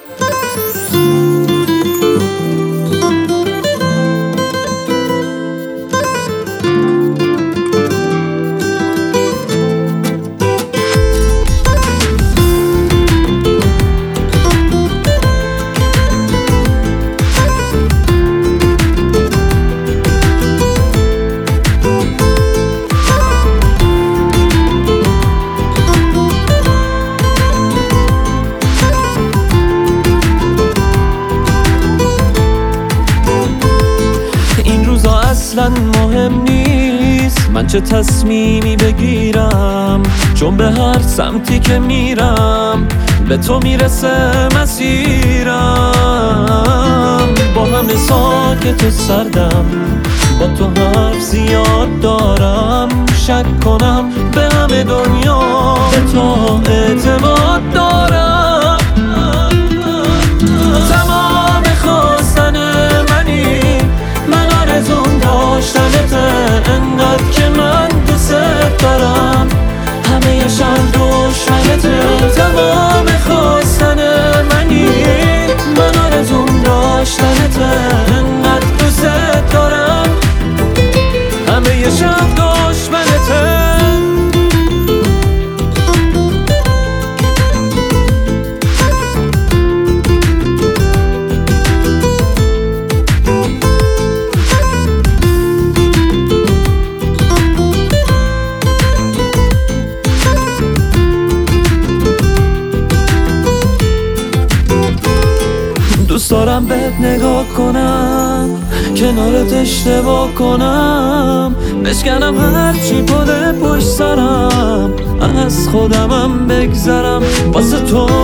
اصلا مهم نیست من چه تصمیمی بگیرم، چون به هر سمتی که میرم به تو میرسه مسیرم. با همه ساکت و سردم، با تو حرف زیاد دارم، شک کنم به همه دنیا به تو اعتماد دارم. تمام خواستن منی، من آرزوم داشتنته، انقدر که من دوست دارم، همه شب دشمنته. تمام خواستن منی، من آرزوم داشتنته، انقدر دوست دارم، همه شب دشمنته. دوست دارم بهت نگاه کنم، کنارت اشتباه کنم، بشکنم هرچی پشت سرم، از خودمم بگذرم، واسه تو